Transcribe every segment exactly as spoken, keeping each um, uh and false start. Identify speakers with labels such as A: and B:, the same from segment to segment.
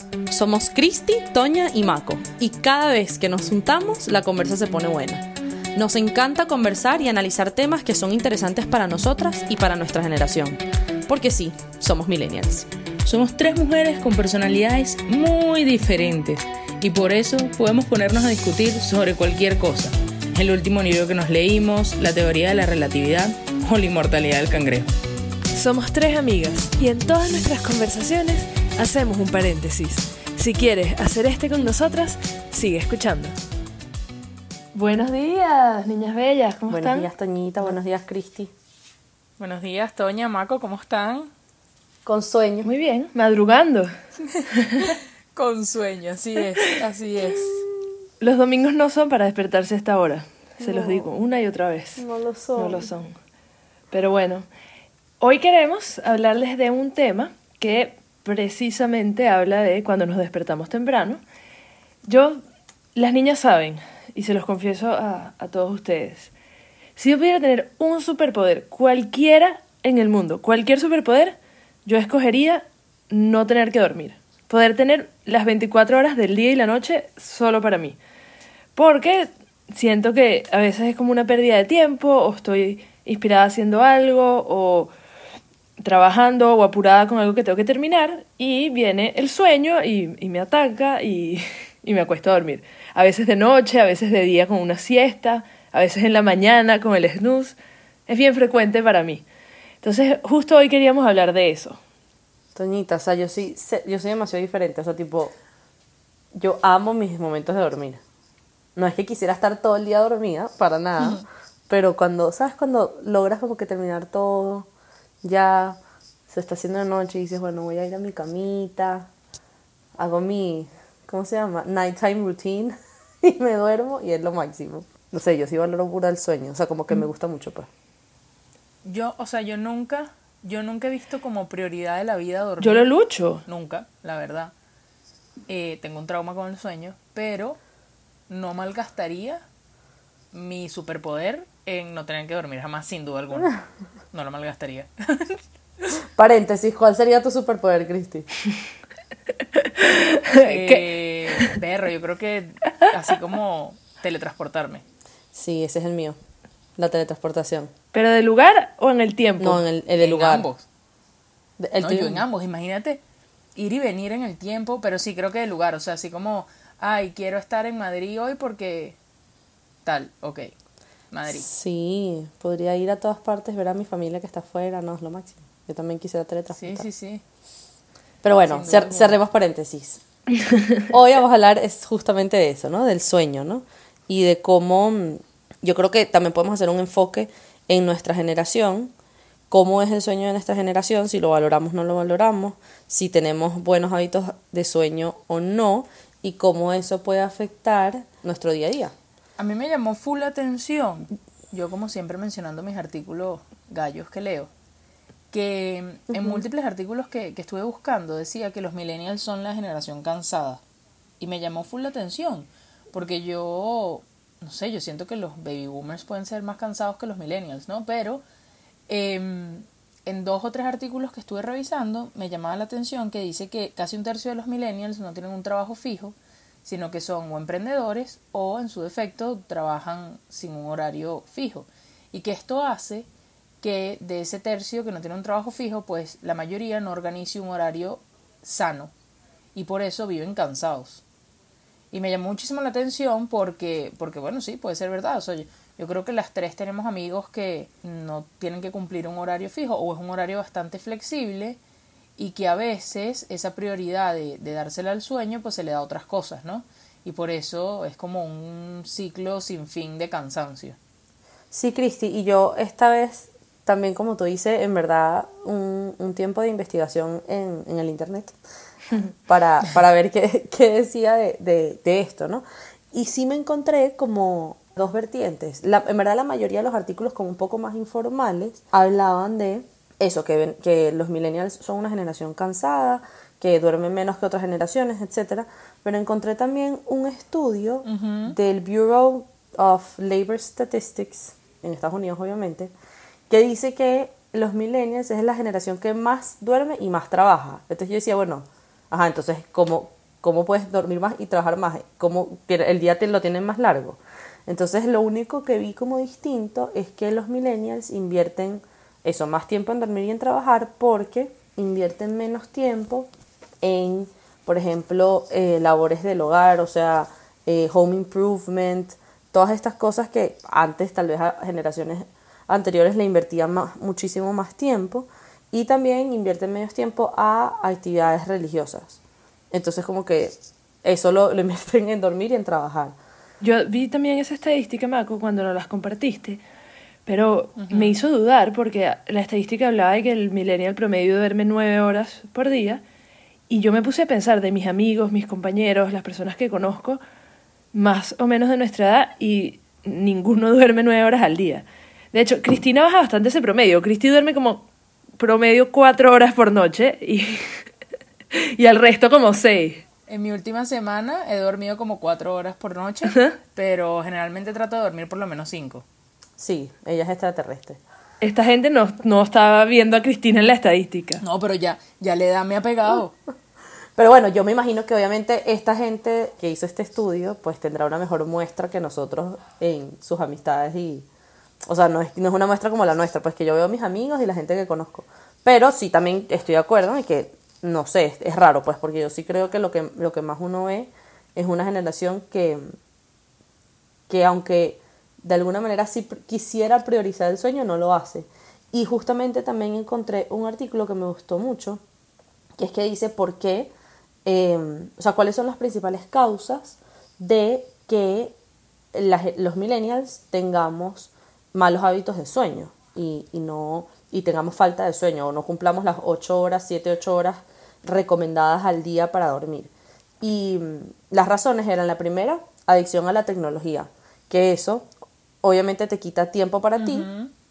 A: Somos Cristi, Toña y Maco, y cada vez que nos juntamos la conversa se pone buena. Nos encanta conversar y analizar temas que son interesantes para nosotras y para nuestra generación, porque sí, somos millennials.
B: Somos tres mujeres con personalidades muy diferentes y por eso podemos ponernos a discutir sobre cualquier cosa. El último libro que nos leímos, la teoría de la relatividad o la inmortalidad del cangrejo.
C: Somos tres amigas y en todas nuestras conversaciones hacemos un paréntesis. Si quieres hacer este con nosotras, sigue escuchando. Buenos días, niñas bellas, ¿cómo
A: Buenos
C: están?
A: días, Toñita, buenos días, Cristi.
B: Buenos días, Toña, Maco, ¿cómo están?
A: Con sueño.
C: Muy bien, madrugando.
B: Con sueño, así es, así es.
C: Los domingos no son para despertarse a esta hora, se
A: No.
C: los digo una y otra vez.
A: No lo son.
C: No lo son. Pero bueno, hoy queremos hablarles de un tema que precisamente habla de cuando nos despertamos temprano. Yo, las niñas saben, y se los confieso a, a todos ustedes, si yo pudiera tener un superpoder, cualquiera en el mundo, cualquier superpoder, yo escogería no tener que dormir. Poder tener las veinticuatro horas del día y la noche solo para mí. Porque siento que a veces es como una pérdida de tiempo, o estoy inspirada haciendo algo, o trabajando, o apurada con algo que tengo que terminar, y viene el sueño y, y me ataca y, y me acuesto a dormir. A veces de noche, a veces de día con una siesta, a veces en la mañana con el snooze. Es bien frecuente para mí. Entonces, justo hoy queríamos hablar de eso.
A: Toñita, o sea, yo sí, sé- yo soy demasiado diferente, o sea, tipo, yo amo mis momentos de dormir. No es que quisiera estar todo el día dormida, para nada, pero cuando, ¿sabes? Cuando logras como que terminar todo, ya se está haciendo de noche y dices, bueno, voy a ir a mi camita, hago mi, ¿cómo se llama? Nighttime routine, y me duermo y es lo máximo. No sé, yo sí valoro pura el sueño, o sea, como que me gusta mucho, pues.
B: Yo, o sea, yo nunca, yo nunca he visto como prioridad de la vida dormir.
C: Yo lo lucho.
B: Nunca, la verdad. Eh, tengo un trauma con el sueño, pero no malgastaría mi superpoder en no tener que dormir jamás, sin duda alguna. No lo malgastaría.
A: Paréntesis, ¿cuál sería tu superpoder, Cristi?
B: eh, perro, yo creo que así como teletransportarme.
A: Sí, ese es el mío, la teletransportación.
C: ¿Pero de lugar o en el tiempo?
A: No, en el, el del
B: En
A: lugar.
B: ambos.
A: De- el
B: No,
A: tuyo-
B: yo en ambos, imagínate ir y venir en el tiempo, pero sí creo que de lugar, o sea, así como, ay, quiero estar en Madrid hoy porque tal, ok, Madrid.
A: Sí, podría ir a todas partes, ver a mi familia que está afuera, no, es lo máximo. Yo también quisiera
B: Sí,
A: teletransportar.
B: sí, sí.
A: Pero bueno,
B: Sin duda
A: cer-
B: alguna.
A: cerremos paréntesis. Hoy vamos a hablar es justamente de eso, ¿no? Del sueño, ¿no? Y de cómo, mm, yo creo que también podemos hacer un enfoque en nuestra generación, cómo es el sueño de nuestra generación, si lo valoramos o no lo valoramos, si tenemos buenos hábitos de sueño o no, y cómo eso puede afectar nuestro día a día.
B: A mí me llamó full la atención, yo como siempre mencionando mis artículos gallos que leo, que en múltiples artículos que, que estuve buscando decía que los millennials son la generación cansada. Y me llamó full la atención, porque yo, no sé, yo siento que los baby boomers pueden ser más cansados que los millennials, ¿no? Pero em, en dos o tres artículos que estuve revisando me llamaba la atención que dice que casi un tercio de los millennials no tienen un trabajo fijo, sino que son o emprendedores o en su defecto trabajan sin un horario fijo. Y que esto hace que de ese tercio que no tiene un trabajo fijo, pues la mayoría no organice un horario sano y por eso viven cansados. Y me llamó muchísimo la atención porque, porque bueno, sí, puede ser verdad. O sea, yo, yo creo que las tres tenemos amigos que no tienen que cumplir un horario fijo o es un horario bastante flexible y que a veces esa prioridad de, de dársela al sueño pues se le da a otras cosas, ¿no? Y por eso es como un ciclo sin fin de cansancio.
A: Sí, Cristi, y yo esta vez también, como tú dices, en verdad, un, un tiempo de investigación en, en el internet para, para ver qué, qué decía de, de, de esto, ¿no? Y sí me encontré como dos vertientes. La, en verdad, la mayoría de los artículos como un poco más informales hablaban de eso, que, ven- que los millennials son una generación cansada, que duermen menos que otras generaciones, etcétera. Pero encontré también un estudio
B: Ujú.
A: del Bureau of Labor Statistics, en Estados Unidos obviamente, que dice que los millennials es la generación que más duerme y más trabaja. Entonces yo decía, bueno, ajá, entonces, ¿cómo, cómo puedes dormir más y trabajar más? ¿Cómo el día te lo tienen más largo? Entonces, lo único que vi como distinto es que los millennials invierten eso, más tiempo en dormir y en trabajar, porque invierten menos tiempo en, por ejemplo, eh, labores del hogar, o sea, eh, home improvement, todas estas cosas que antes tal vez a generaciones anteriores le invertían más, muchísimo más tiempo, y también invierten menos tiempo a actividades religiosas. Entonces como que eso lo, lo invierten en dormir y en trabajar.
C: Yo vi también esa estadística, Mako, cuando nos las compartiste, pero uh-huh. me hizo dudar porque la estadística hablaba de que el millennial promedio duerme nueve horas por día, y yo me puse a pensar de mis amigos, mis compañeros, las personas que conozco, más o menos de nuestra edad, y ninguno duerme nueve horas al día. De hecho, Cristina baja bastante ese promedio. Cristi duerme como promedio cuatro horas por noche y, y al resto como seis.
B: En mi última semana he dormido como cuatro horas por noche, uh-huh. pero generalmente trato de dormir por lo menos cinco.
A: Sí, ella es extraterrestre.
C: Esta gente no, no estaba viendo a Cristina en la estadística.
B: No, pero ya, ya la edad me ha pegado.
A: Pero bueno, yo me imagino que obviamente esta gente que hizo este estudio pues tendrá una mejor muestra que nosotros en sus amistades y... O sea, no es, no es una muestra como la nuestra, pues que yo veo a mis amigos y la gente que conozco. Pero sí también estoy de acuerdo en que, no sé, es, es raro, pues, porque yo sí creo que lo que, lo que más uno ve es una generación que, que aunque de alguna manera sí quisiera priorizar el sueño, no lo hace. Y justamente también encontré un artículo que me gustó mucho, que es que dice por qué, eh, o sea, cuáles son las principales causas de que las, los millennials tengamos malos hábitos de sueño y, y no y tengamos falta de sueño o no cumplamos las ocho horas, siete, ocho horas recomendadas al día para dormir. Y mmm, las razones eran: la primera, adicción a la tecnología, que eso obviamente te quita tiempo para uh-huh. ti,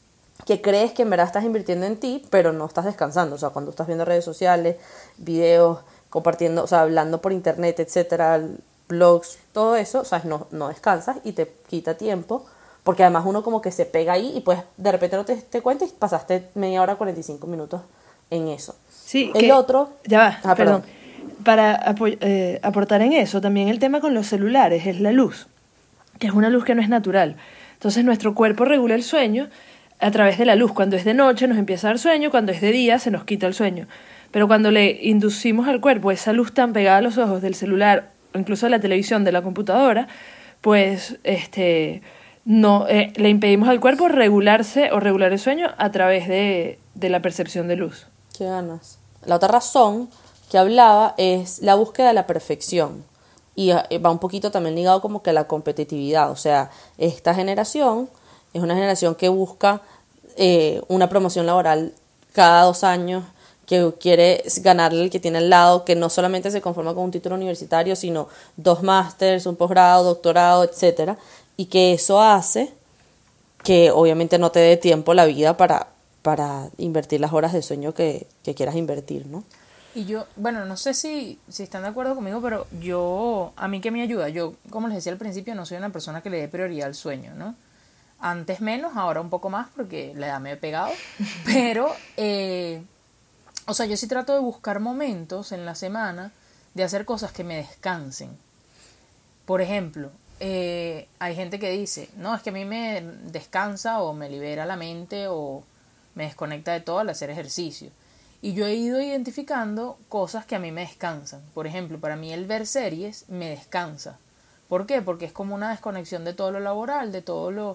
A: que crees que en verdad estás invirtiendo en ti, pero no estás descansando. O sea, cuando estás viendo redes sociales, videos, compartiendo, o sea, hablando por internet, etcétera, blogs, todo eso, o sea, no, no descansas y te quita tiempo. Porque además uno como que se pega ahí y pues de repente no te, te cuenta y pasaste media hora, cuarenta y cinco minutos en eso.
C: Sí,
A: el
C: que,
A: otro...
C: Ya va,
A: ah,
C: perdón. perdón. Para apo- eh, aportar en eso, también el tema con los celulares es la luz, que es una luz que no es natural. Entonces nuestro cuerpo regula el sueño a través de la luz. Cuando es de noche nos empieza a dar sueño, cuando es de día se nos quita el sueño. Pero cuando le inducimos al cuerpo esa luz tan pegada a los ojos del celular, o incluso de la televisión, de la computadora, pues este... no eh, le impedimos al cuerpo regularse o regular el sueño a través de, de la percepción de luz.
A: Qué ganas. La otra razón que hablaba es la búsqueda de la perfección y va un poquito también ligado como que a la competitividad. O sea, esta generación es una generación que busca eh, una promoción laboral cada dos años, que quiere ganarle el que tiene al lado, que no solamente se conforma con un título universitario, sino dos másters, un posgrado, doctorado, etcétera. Y que eso hace que obviamente no te dé tiempo la vida para, para invertir las horas de sueño que, que quieras invertir, ¿no?
B: Y yo, bueno, no sé si, si están de acuerdo conmigo, pero yo, a mí que me ayuda, yo, como les decía al principio, no soy una persona que le dé prioridad al sueño, ¿no? Antes menos, ahora un poco más, porque la edad me he pegado, pero, eh, o sea, yo sí trato de buscar momentos en la semana de hacer cosas que me descansen. Por ejemplo, Eh, hay gente que dice, no, es que a mí me descansa o me libera la mente o me desconecta de todo al hacer ejercicio. Y yo he ido identificando cosas que a mí me descansan. Por ejemplo, para mí el ver series me descansa. ¿Por qué? Porque es como una desconexión de todo lo laboral, de todo lo,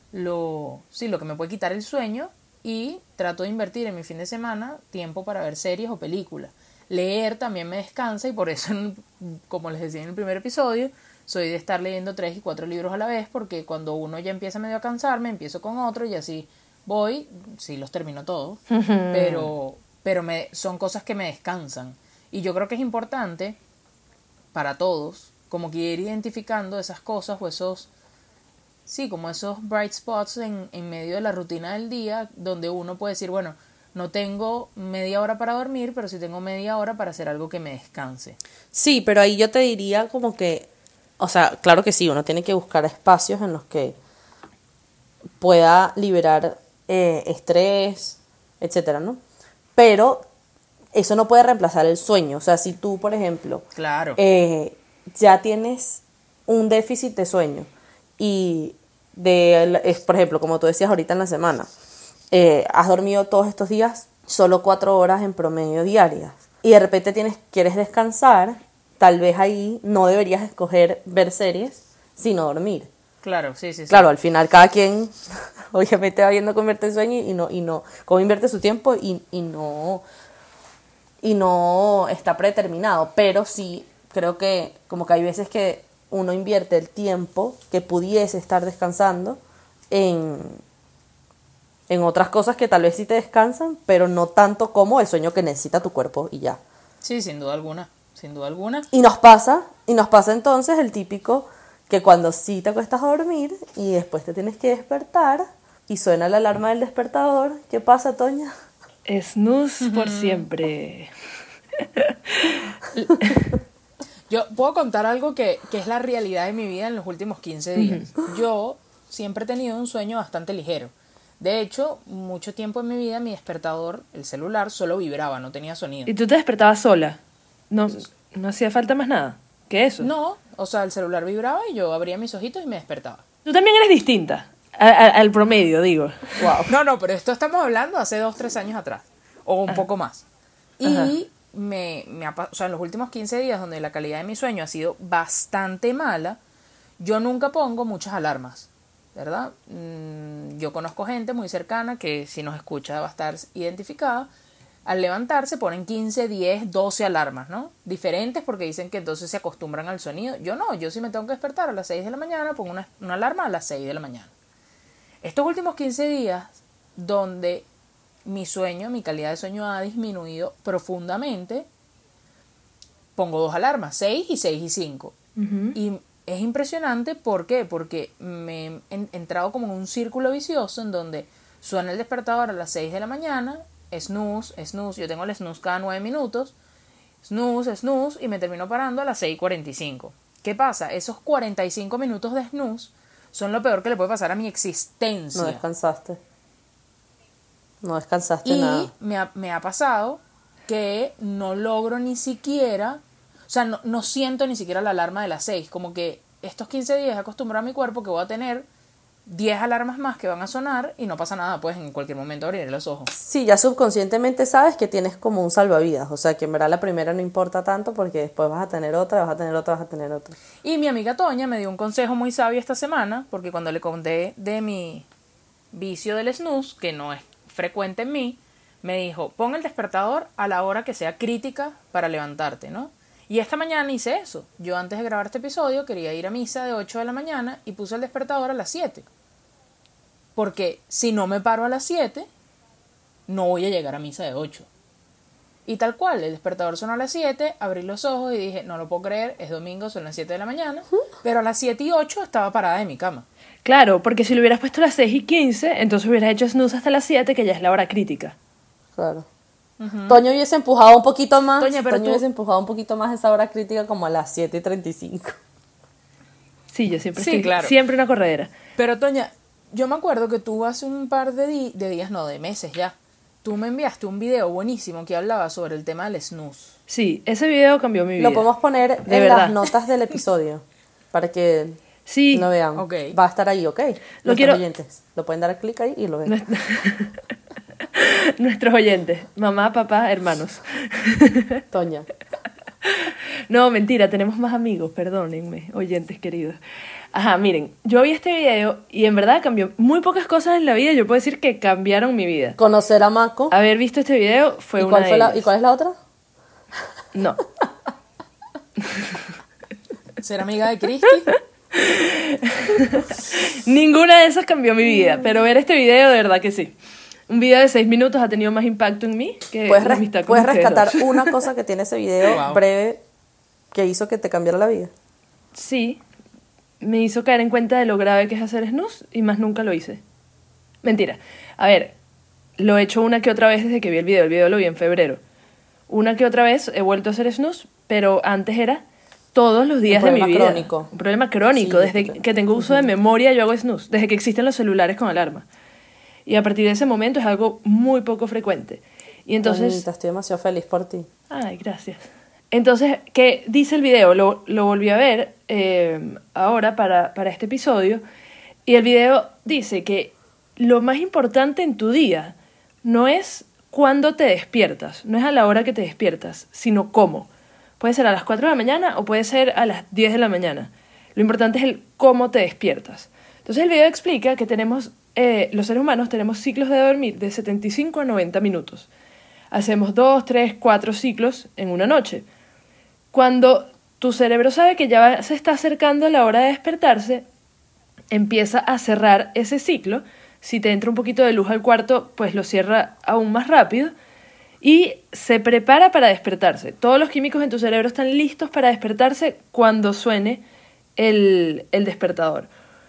B: lo, sí, lo que me puede quitar el sueño, y trato de invertir en mi fin de semana tiempo para ver series o películas. Leer también me descansa y por eso, como les decía en el primer episodio, soy de estar leyendo tres y cuatro libros a la vez, porque cuando uno ya empieza medio a cansarme, empiezo con otro y así voy, sí los termino todos, uh-huh. pero, pero me, son cosas que me descansan. Y yo creo que es importante para todos, como que ir identificando esas cosas o esos, sí, como esos bright spots en, en medio de la rutina del día, donde uno puede decir, bueno, no tengo media hora para dormir, pero sí tengo media hora para hacer algo que me descanse.
A: Sí, pero ahí yo te diría como que, o sea, claro que sí, uno tiene que buscar espacios en los que pueda liberar eh, estrés, etcétera, ¿no? Pero eso no puede reemplazar el sueño. O sea, si tú, por ejemplo,
B: Claro.
A: eh, ya tienes un déficit de sueño y, de, es, por ejemplo, como tú decías ahorita en la semana, eh, has dormido todos estos días solo cuatro horas en promedio diarias y de repente tienes, quieres descansar, tal vez ahí no deberías escoger ver series, sino dormir.
B: Claro, sí, sí, sí.
A: Claro, al final cada quien obviamente va viendo cómo invierte el sueño y no, y no, cómo invierte su tiempo y, y no y no está predeterminado, pero sí creo que como que hay veces que uno invierte el tiempo que pudiese estar descansando en, en otras cosas que tal vez sí te descansan, pero no tanto como el sueño que necesita tu cuerpo y ya.
B: Sí, sin duda alguna, sin duda alguna.
A: Y nos pasa, y nos pasa entonces el típico que cuando sí te acuestas a dormir y después te tienes que despertar y suena la alarma del despertador, ¿qué pasa, Toña?
C: Snooze por siempre.
B: Yo puedo contar algo que, que es la realidad de mi vida en los últimos quince días. Yo siempre he tenido un sueño bastante ligero. De hecho, mucho tiempo en mi vida mi despertador, el celular, solo vibraba, no tenía sonido.
C: ¿Y tú te despertabas sola? No, no hacía falta más nada que eso.
B: No, o sea, el celular vibraba y yo abría mis ojitos y me despertaba.
C: Tú también eres distinta a- a- al promedio, digo.
B: Wow. No, no, pero esto estamos hablando hace dos, tres años atrás. O un poco más. Y me, me ha, pa- o sea, en los últimos quince días, donde la calidad de mi sueño ha sido bastante mala, yo nunca pongo muchas alarmas, ¿verdad? Mm, yo conozco gente muy cercana que si nos escucha va a estar identificada. Al levantarse ponen quince, diez, doce alarmas, ¿no? Diferentes porque dicen que entonces se acostumbran al sonido. Yo no, yo sí me tengo que despertar a las seis de la mañana, pongo una, una alarma a las seis de la mañana. Estos últimos quince días, donde mi sueño, mi calidad de sueño ha disminuido profundamente, pongo dos alarmas, seis y seis y cinco.
C: Ujú.
B: Y es impresionante, ¿por qué? Porque me he en- entrado como en un círculo vicioso en donde suena el despertador a las seis de la mañana, snooze, snooze, yo tengo el snooze cada nueve minutos, snooze, snooze, y me termino parando a las seis y cuarenta y cinco. ¿Qué pasa? Esos cuarenta y cinco minutos de snooze son lo peor que le puede pasar a mi existencia.
A: No descansaste. No descansaste
B: Y
A: nada.
B: me ha, me ha pasado que no logro ni siquiera, o sea, no, no siento ni siquiera la alarma de las seis. Como que estos quince días he acostumbrado a mi cuerpo que voy a tener diez alarmas más que van a sonar y no pasa nada, pues en cualquier momento abriré los ojos.
A: Sí, ya subconscientemente sabes que tienes como un salvavidas, o sea que en verdad la primera no importa tanto porque después vas a tener otra, vas a tener otra, vas a tener otra.
B: Y mi amiga Toña me dio un consejo muy sabio esta semana, porque cuando le conté de mi vicio del snooze, que no es frecuente en mí, me dijo, pon el despertador a la hora que sea crítica para levantarte, ¿no? Y esta mañana hice eso. Yo antes de grabar este episodio quería ir a misa de ocho de la mañana y puse el despertador a las siete. Porque si no me paro a las siete, no voy a llegar a misa de ocho. Y tal cual, el despertador sonó a las siete, abrí los ojos y dije, no lo puedo creer, es domingo, son las siete de la mañana, pero a las siete y ocho estaba parada en mi cama.
C: Claro, porque si lo hubieras puesto a las seis y quince, entonces hubieras hecho snooze hasta las siete, que ya es la hora crítica.
A: Claro. Toño hubiese empujado un poquito más,
B: Toña, pero
A: Toño
B: tú-
A: hubiese empujado un poquito más esa hora crítica como a las siete y treinta y cinco.
C: Sí, yo siempre
B: Sí,
C: estoy
B: claro.
C: siempre una corredera.
B: Pero Toña, yo me acuerdo que tú hace un par de, di- de días, no, de meses ya, tú me enviaste un video buenísimo que hablaba sobre el tema del snooze.
C: Sí, ese video cambió mi vida.
A: Lo podemos poner
C: De
A: en
C: verdad.
A: las notas del episodio para que
C: Sí.
A: lo vean.
B: Ok.
A: Va a estar ahí, ¿ok? Nuestros
C: quiero-
A: oyentes. Lo pueden dar clic ahí y lo ven.
C: Nuest- Nuestros oyentes, mamá, papá, hermanos.
A: Toña.
C: No, mentira, tenemos más amigos, perdónenme, oyentes queridos. Ajá, miren, yo vi este video y en verdad cambió muy pocas cosas en la vida, yo puedo decir que cambiaron mi vida.
A: Conocer a Mako.
C: Haber visto este video fue
A: ¿Y
C: una
A: cuál,
C: de
A: fue la,
C: ellas.
A: ¿Y cuál es la otra?
C: No.
B: ¿Ser amiga de Cristi?
C: Ninguna de esas cambió mi vida, pero ver este video de verdad que sí. Un video de seis minutos ha tenido más impacto en mí que
A: ¿Puedes,
C: la
A: res-
C: amistad con
A: puedes
C: ustedes
A: rescatar
C: dos.
A: una cosa que tiene ese video
B: Wow.
A: breve que hizo que te cambiara la vida?
C: Sí, me hizo caer en cuenta de lo grave que es hacer snooze y más nunca lo hice. Mentira. A ver, lo he hecho una que otra vez desde que vi el video. El video lo vi en febrero. Una que otra vez he vuelto a hacer snooze, pero antes era todos los días de mi
A: problema
C: vida.
A: crónico.
C: Un problema crónico.
A: Sí,
C: desde
A: total.
C: que tengo uso de memoria yo hago snooze. Desde que existen los celulares con alarma. Y a partir de ese momento es algo muy poco frecuente. Y entonces...
A: Bonita, estoy demasiado feliz por ti.
C: Ay, gracias. Entonces, ¿qué dice el video? Lo, lo volví a ver eh, ahora para, para este episodio. Y el video dice que lo más importante en tu día no es cuándo te despiertas, no es a la hora que te despiertas, sino cómo. Puede ser a las cuatro de la mañana o puede ser a las diez de la mañana. Lo importante es el cómo te despiertas. Entonces el video explica que tenemos, eh, los seres humanos tenemos ciclos de dormir de setenta y cinco a noventa minutos. Hacemos dos, tres, cuatro ciclos en una noche. Cuando tu cerebro sabe que ya se está acercando la hora de despertarse, empieza a cerrar ese ciclo. Si te entra un poquito de luz al cuarto, pues lo cierra aún más rápido y se prepara para despertarse. Todos los químicos en tu cerebro están listos para despertarse cuando suene el, el despertador.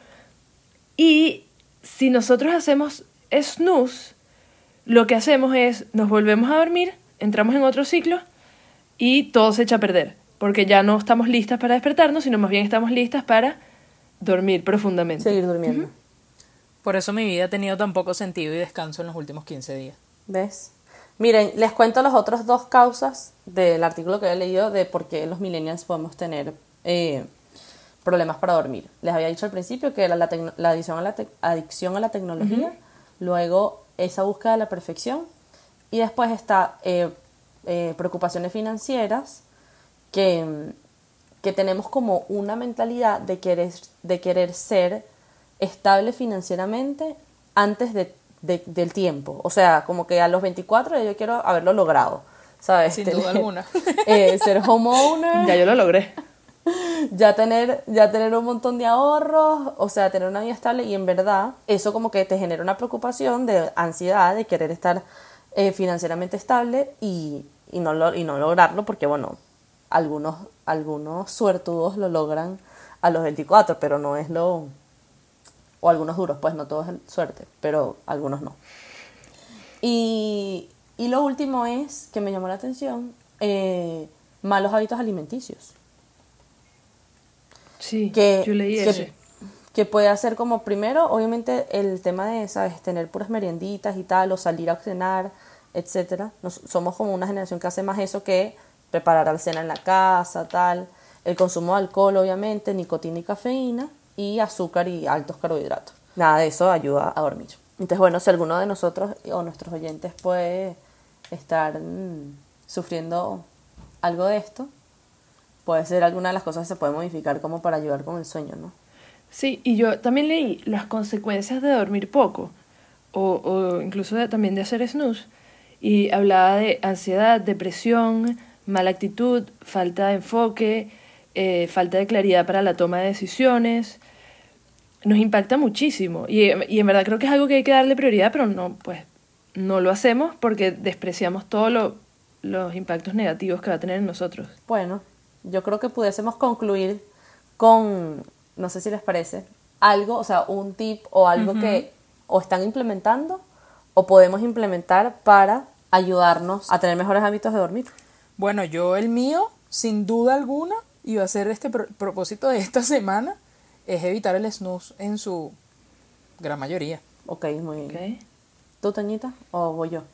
C: Y si nosotros hacemos snooze, lo que hacemos es nos volvemos a dormir, entramos en otro ciclo y todo se echa a perder, porque ya no estamos listas para despertarnos, sino más bien estamos listas para dormir profundamente.
A: Seguir durmiendo.
C: Uh-huh.
B: Por eso mi vida ha tenido tan poco sentido y descanso en los últimos quince días.
A: ¿Ves? Miren, les cuento las otras dos causas del artículo que he leído de por qué los millennials podemos tener eh, problemas para dormir. Les había dicho al principio que era la, tecno- la adicción a la, te- adicción a la tecnología, uh-huh. Luego esa búsqueda de la perfección y después está eh, eh, preocupaciones financieras que, que tenemos como una mentalidad de querer, de querer ser estable financieramente antes de, de, del tiempo. O sea, como que a los veinticuatro yo quiero haberlo logrado, ¿sabes?
B: Sin
A: Tener,
B: duda alguna.
A: Eh, ser homeowner.
C: Ya yo lo logré.
A: Ya tener, ya tener un montón de ahorros, o sea, tener una vida estable y en verdad eso como que te genera una preocupación de ansiedad de querer estar eh, financieramente estable y, y, no lo, y no lograrlo porque, bueno, algunos, algunos suertudos lo logran a los veinticuatro, pero no es lo... O algunos duros, pues no todo es suerte, pero algunos no. Y, y lo último es, que me llamó la atención, eh, malos hábitos alimenticios.
C: Sí,
A: que,
C: yo leí
A: que,
C: ese.
A: Que puede hacer como primero, obviamente, el tema de, ¿sabes? Tener puras merienditas y tal, o salir a cenar, etcétera. Nos, somos como una generación que hace más eso que preparar la cena en la casa, tal. El consumo de alcohol, obviamente, nicotina y cafeína, y azúcar y altos carbohidratos. Nada de eso ayuda a dormir. Entonces, bueno, si alguno de nosotros o nuestros oyentes puede estar mmm, sufriendo algo de esto, puede ser alguna de las cosas que se puede modificar como para ayudar con el sueño, ¿no?
C: Sí, y yo también leí las consecuencias de dormir poco, o, o incluso de, también de hacer snooze, y hablaba de ansiedad, depresión, mala actitud, falta de enfoque, eh, falta de claridad para la toma de decisiones. Nos impacta muchísimo, y, y en verdad creo que es algo que hay que darle prioridad, pero no, pues, no lo hacemos porque despreciamos todos lo, los impactos negativos que va a tener en nosotros.
A: Bueno, yo creo que pudiésemos concluir con, no sé si les parece, algo, o sea, un tip o algo uh-huh. que o están implementando o podemos implementar para ayudarnos a tener mejores hábitos de dormir.
B: Bueno, yo el mío, sin duda alguna, y va a ser este pro- propósito de esta semana, es evitar el snooze en su gran mayoría.
A: Ok, muy bien.
C: Okay.
A: ¿Tú, Toñita, o voy yo?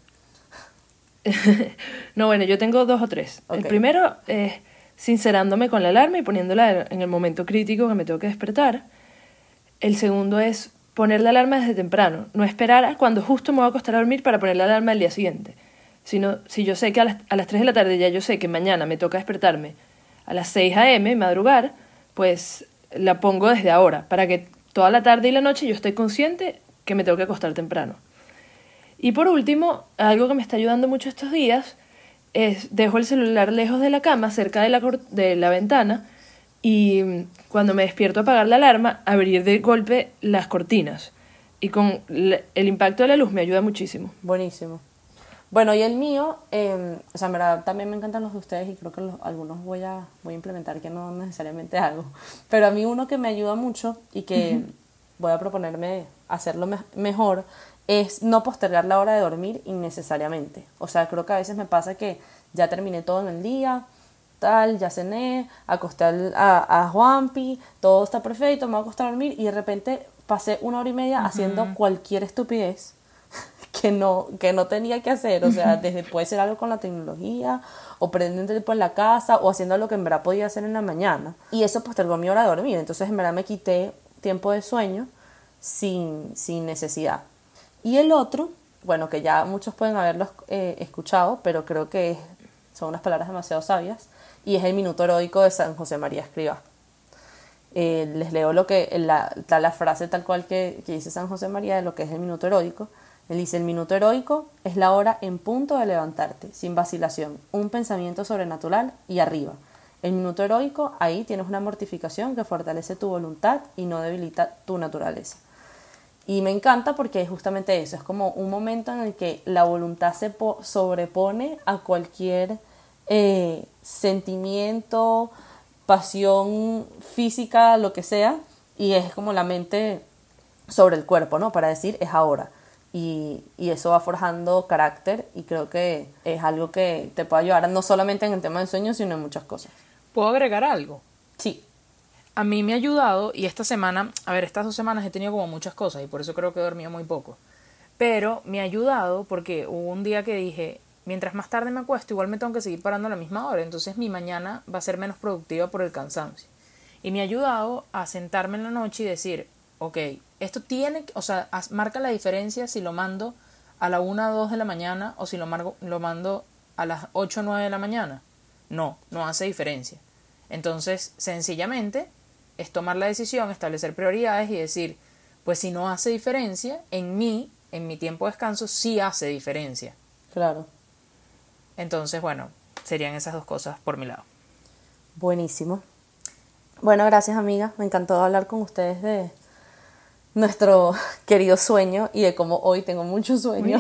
C: No, bueno, yo tengo dos o tres. Okay. El primero es sincerándome con la alarma y poniéndola en el momento crítico que me tengo que despertar. El segundo es poner la alarma desde temprano, no esperar a cuando justo me voy a acostar a dormir para poner la alarma al día siguiente. Sino, si yo sé que a las, a las tres de la tarde ya yo sé que mañana me toca despertarme a las seis a eme, madrugar, pues la pongo desde ahora, para que toda la tarde y la noche yo esté consciente que me tengo que acostar temprano. Y por último, algo que me está ayudando mucho estos días es dejo el celular lejos de la cama, cerca de la, de la ventana, y cuando me despierto a apagar la alarma, abrir de golpe las cortinas. Y con el impacto de la luz me ayuda muchísimo.
A: Buenísimo. Bueno, y el mío, eh, o sea, en verdad también me encantan los de ustedes y creo que los, algunos voy a, voy a implementar que no necesariamente hago. Pero a mí uno que me ayuda mucho y que uh-huh. voy a proponerme hacerlo me- mejor es no postergar la hora de dormir innecesariamente. O sea, creo que a veces me pasa que ya terminé todo en el día, tal, ya cené, acosté al, a, a Juanpi, todo está perfecto, me voy a acostar a dormir y de repente pasé una hora y media uh-huh. haciendo cualquier estupidez que no, que no tenía que hacer, o sea, desde puede ser algo con la tecnología, o prendiendo tiempo en la casa, o haciendo lo que en verdad podía hacer en la mañana, y eso postergó mi hora de dormir, entonces en verdad me quité tiempo de sueño sin, sin necesidad. Y el otro, bueno, que ya muchos pueden haberlo eh, escuchado, pero creo que es, son unas palabras demasiado sabias, y es el minuto heroico de San José María Escrivá. Eh, les leo lo que la, la, la frase tal cual que, que dice San José María de lo que es el minuto heroico. Él dice: el minuto heroico es la hora en punto de levantarte, sin vacilación, un pensamiento sobrenatural y arriba. El minuto heroico, ahí tienes una mortificación que fortalece tu voluntad y no debilita tu naturaleza. Y me encanta porque es justamente eso, es como un momento en el que la voluntad se po- sobrepone a cualquier eh, sentimiento, pasión física, lo que sea, y es como la mente sobre el cuerpo, ¿no? Para decir, es ahora. Y, y eso va forjando carácter, y creo que es algo que te puede ayudar no solamente en el tema del sueño, sino en muchas cosas.
B: ¿Puedo agregar algo?
A: Sí.
B: A mí me ha ayudado, y esta semana, a ver, estas dos semanas he tenido como muchas cosas, y por eso creo que he dormido muy poco. Pero me ha ayudado porque hubo un día que dije, mientras más tarde me acuesto, igual me tengo que seguir parando a la misma hora, entonces mi mañana va a ser menos productiva por el cansancio. Y me ha ayudado a sentarme en la noche y decir, ok, esto tiene, o sea, marca la diferencia si lo mando a la una o dos de la mañana o si lo, margo, lo mando a las ocho o nueve de la mañana. No, no hace diferencia. Entonces, sencillamente, es tomar la decisión, establecer prioridades y decir, pues si no hace diferencia, en mí, en mi tiempo de descanso, sí hace diferencia.
A: Claro.
B: Entonces, bueno, serían esas dos cosas por mi lado.
A: Buenísimo. Bueno, gracias, amiga. Me encantó hablar con ustedes de nuestro querido sueño y de cómo hoy tengo mucho sueño.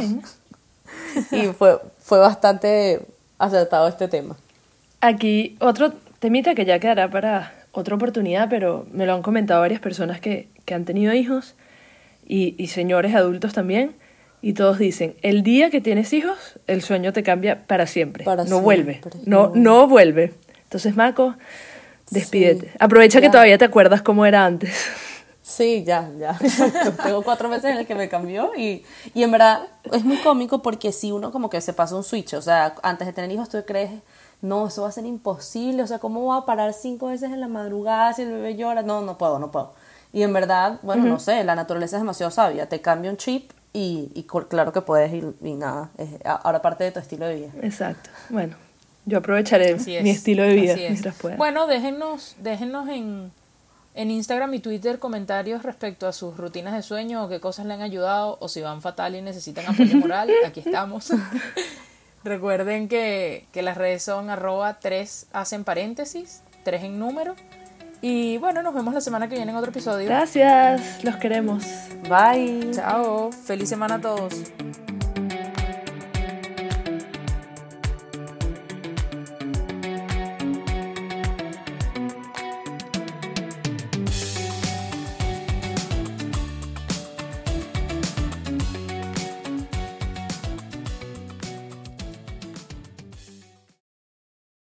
A: Y fue, fue bastante acertado este tema.
C: Aquí otro temita que ya quedará para otra oportunidad, pero me lo han comentado varias personas que, que han tenido hijos y, y señores adultos también. Y todos dicen, el día que tienes hijos, el sueño te cambia para siempre.
A: Para
C: no
A: siempre.
C: vuelve. No, no vuelve. Entonces, Mako, despídete. Sí, aprovecha
A: ya.
C: Que todavía te acuerdas cómo era antes.
A: Sí, ya, ya. Tengo cuatro meses en el que me cambió y, y en verdad es muy cómico porque si uno como que se pasa un switch, o sea, antes de tener hijos tú crees, no, eso va a ser imposible, o sea, ¿cómo voy a parar cinco veces en la madrugada si el bebé llora? No, no puedo, no puedo. Y en verdad, bueno, uh-huh. no sé, la naturaleza es demasiado sabia, te cambia un chip. Y, y claro que puedes ir y nada, es ahora parte de tu estilo de vida.
C: Exacto. Bueno, yo aprovecharé mi estilo de vida mientras pueda.
B: Bueno, déjennos, déjennos en, en Instagram y Twitter comentarios respecto a sus rutinas de sueño o qué cosas le han ayudado o si van fatal y necesitan apoyo moral, aquí estamos. Recuerden que, que las redes son arroba tres hacen paréntesis, tres en número. Y bueno, nos vemos la semana que viene en otro episodio.
C: Gracias, los queremos.
A: Bye.
B: Chao, feliz semana a todos.